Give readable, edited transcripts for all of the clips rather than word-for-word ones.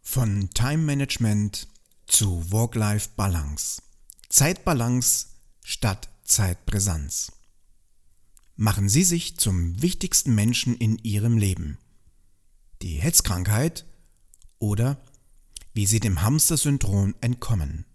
Von Time Management zu Work-Life-Balance. Zeitbalance statt Zeitbrisanz. Machen Sie sich zum wichtigsten Menschen in Ihrem Leben. Die Hetzkrankheit oder wie Sie dem Hamster-Syndrom entkommen.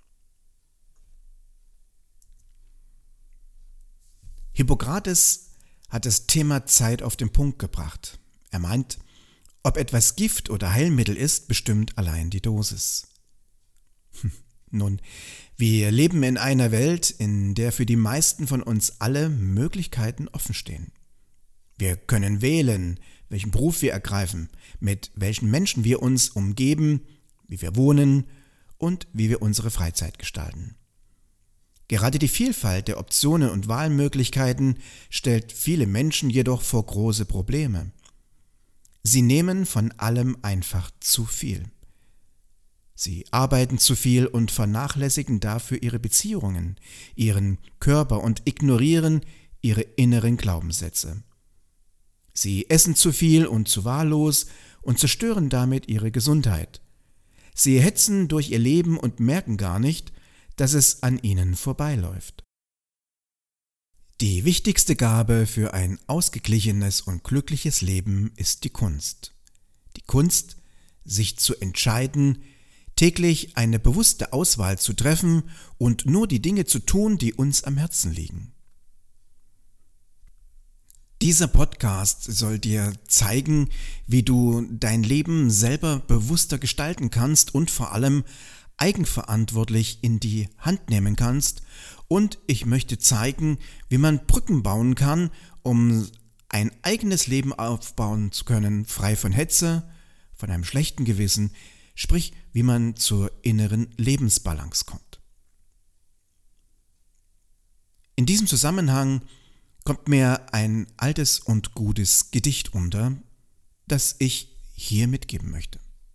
Hippokrates hat das Thema Zeit auf den Punkt gebracht. Er meint, ob etwas Gift oder Heilmittel ist, bestimmt allein die Dosis. Nun, wir leben in einer Welt, in der für die meisten von uns alle Möglichkeiten offenstehen. Wir können wählen, welchen Beruf wir ergreifen, mit welchen Menschen wir uns umgeben, wie wir wohnen und wie wir unsere Freizeit gestalten. Gerade die Vielfalt der Optionen und Wahlmöglichkeiten stellt viele Menschen jedoch vor große Probleme. Sie nehmen von allem einfach zu viel. Sie arbeiten zu viel und vernachlässigen dafür ihre Beziehungen, ihren Körper und ignorieren ihre inneren Glaubenssätze. Sie essen zu viel und zu wahllos und zerstören damit ihre Gesundheit. Sie hetzen durch ihr Leben und merken gar nicht, dass es an ihnen vorbeiläuft. Die wichtigste Gabe für ein ausgeglichenes und glückliches Leben ist die Kunst. Die Kunst, sich zu entscheiden, täglich eine bewusste Auswahl zu treffen und nur die Dinge zu tun, die uns am Herzen liegen. Dieser Podcast soll dir zeigen, wie du dein Leben selber bewusster gestalten kannst und vor allem eigenverantwortlich in die Hand nehmen kannst, und ich möchte zeigen, wie man Brücken bauen kann, um ein eigenes Leben aufbauen zu können, frei von Hetze, von einem schlechten Gewissen, sprich, wie man zur inneren Lebensbalance kommt. In diesem Zusammenhang kommt mir ein altes und gutes Gedicht unter, das ich hier mitgeben möchte.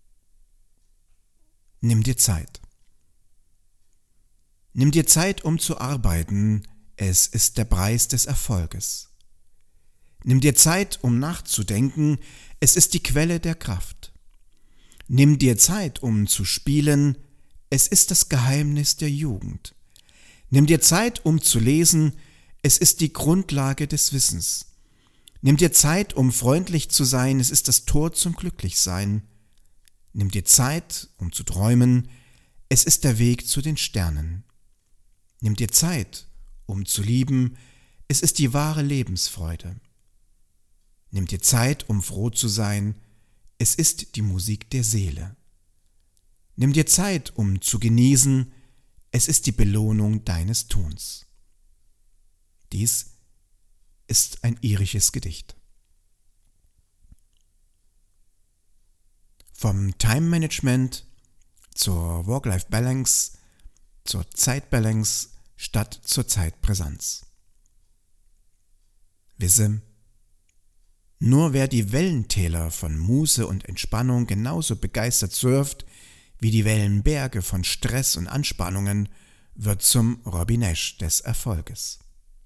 Nimm dir Zeit. Nimm dir Zeit, um zu arbeiten, es ist der Preis des Erfolges. Nimm dir Zeit, um nachzudenken, es ist die Quelle der Kraft. Nimm dir Zeit, um zu spielen, es ist das Geheimnis der Jugend. Nimm dir Zeit, um zu lesen, es ist die Grundlage des Wissens. Nimm dir Zeit, um freundlich zu sein, es ist das Tor zum Glücklichsein. Nimm dir Zeit, um zu träumen, es ist der Weg zu den Sternen. Nimm dir Zeit, um zu lieben, es ist die wahre Lebensfreude. Nimm dir Zeit, um froh zu sein, es ist die Musik der Seele. Nimm dir Zeit, um zu genießen, es ist die Belohnung deines Tuns. Dies ist ein irisches Gedicht. Vom Time Management zur Work-Life-Balance, zur Zeitbalance statt zur Zeitbrisanz. Wisse, nur wer die Wellentäler von Muße und Entspannung genauso begeistert surft wie die Wellenberge von Stress und Anspannungen, wird zum Robin Nash des Erfolges.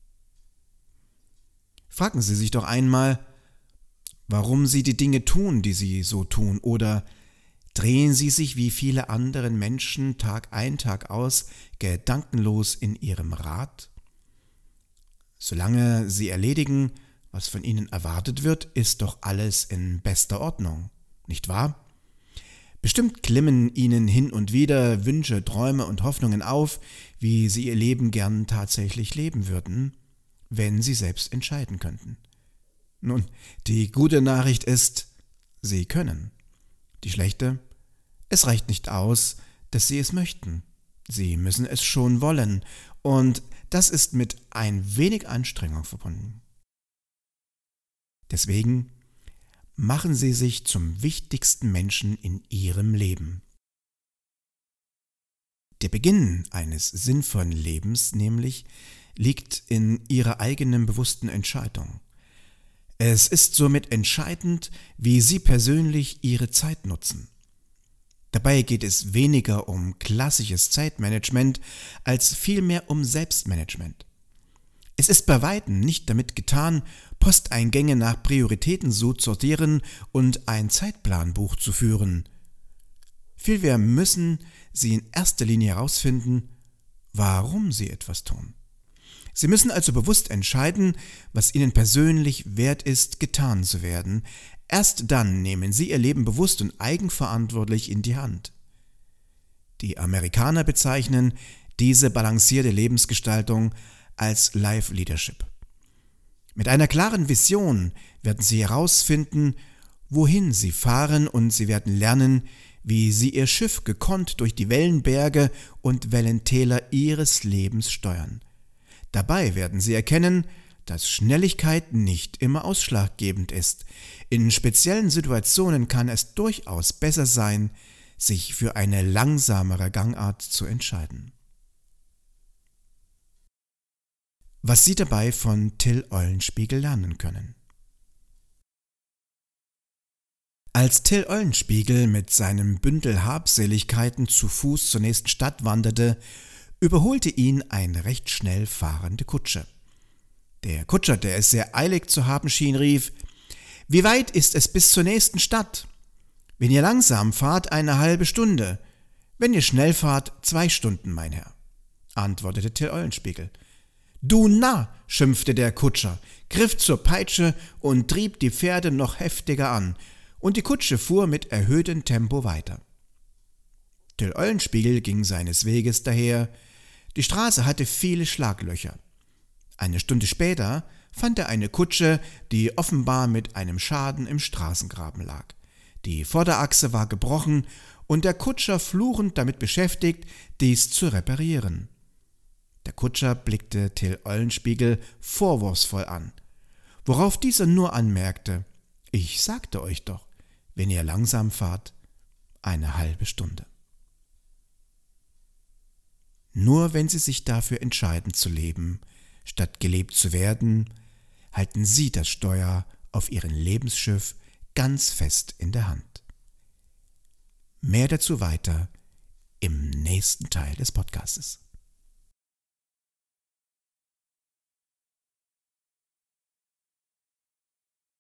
Fragen Sie sich doch einmal, warum Sie die Dinge tun, die Sie so tun, oder drehen Sie sich wie viele andere Menschen Tag ein, Tag aus gedankenlos in Ihrem Rad? Solange Sie erledigen, was von Ihnen erwartet wird, ist doch alles in bester Ordnung, nicht wahr? Bestimmt glimmen Ihnen hin und wieder Wünsche, Träume und Hoffnungen auf, wie Sie Ihr Leben gern tatsächlich leben würden, wenn Sie selbst entscheiden könnten. Nun, die gute Nachricht ist, Sie können. Die schlechte, es reicht nicht aus, dass Sie es möchten. Sie müssen es schon wollen, und das ist mit ein wenig Anstrengung verbunden. Deswegen machen Sie sich zum wichtigsten Menschen in Ihrem Leben. Der Beginn eines sinnvollen Lebens nämlich liegt in Ihrer eigenen bewussten Entscheidung. Es ist somit entscheidend, wie Sie persönlich Ihre Zeit nutzen. Dabei geht es weniger um klassisches Zeitmanagement als vielmehr um Selbstmanagement. Es ist bei weitem nicht damit getan, Posteingänge nach Prioritäten zu sortieren und ein Zeitplanbuch zu führen. Vielmehr müssen Sie in erster Linie herausfinden, warum Sie etwas tun. Sie müssen also bewusst entscheiden, was Ihnen persönlich wert ist, getan zu werden. Erst dann nehmen Sie Ihr Leben bewusst und eigenverantwortlich in die Hand. Die Amerikaner bezeichnen diese balancierte Lebensgestaltung als Life Leadership. Mit einer klaren Vision werden Sie herausfinden, wohin Sie fahren, und Sie werden lernen, wie Sie Ihr Schiff gekonnt durch die Wellenberge und Wellentäler Ihres Lebens steuern. Dabei werden Sie erkennen, dass Schnelligkeit nicht immer ausschlaggebend ist. In speziellen Situationen kann es durchaus besser sein, sich für eine langsamere Gangart zu entscheiden. Was Sie dabei von Till Eulenspiegel lernen können. Als Till Eulenspiegel mit seinem Bündel Habseligkeiten zu Fuß zur nächsten Stadt wanderte, überholte ihn eine recht schnell fahrende Kutsche. Der Kutscher, der es sehr eilig zu haben schien, rief: »Wie weit ist es bis zur nächsten Stadt?« »Wenn ihr langsam fahrt, 1/2 Stunde. Wenn ihr schnell fahrt, 2 Stunden, mein Herr«, antwortete Till Eulenspiegel. »Du Narr«, schimpfte der Kutscher, griff zur Peitsche und trieb die Pferde noch heftiger an, und die Kutsche fuhr mit erhöhtem Tempo weiter. Till Eulenspiegel ging seines Weges daher. Die Straße hatte viele Schlaglöcher. Eine Stunde später fand er eine Kutsche, die offenbar mit einem Schaden im Straßengraben lag. Die Vorderachse war gebrochen und der Kutscher fluchend damit beschäftigt, dies zu reparieren. Der Kutscher blickte Till Eulenspiegel vorwurfsvoll an, worauf dieser nur anmerkte: »Ich sagte euch doch, wenn ihr langsam fahrt, 1/2 Stunde.« Nur wenn Sie sich dafür entscheiden zu leben, statt gelebt zu werden, halten Sie das Steuer auf Ihrem Lebensschiff ganz fest in der Hand. Mehr dazu weiter im nächsten Teil des Podcastes.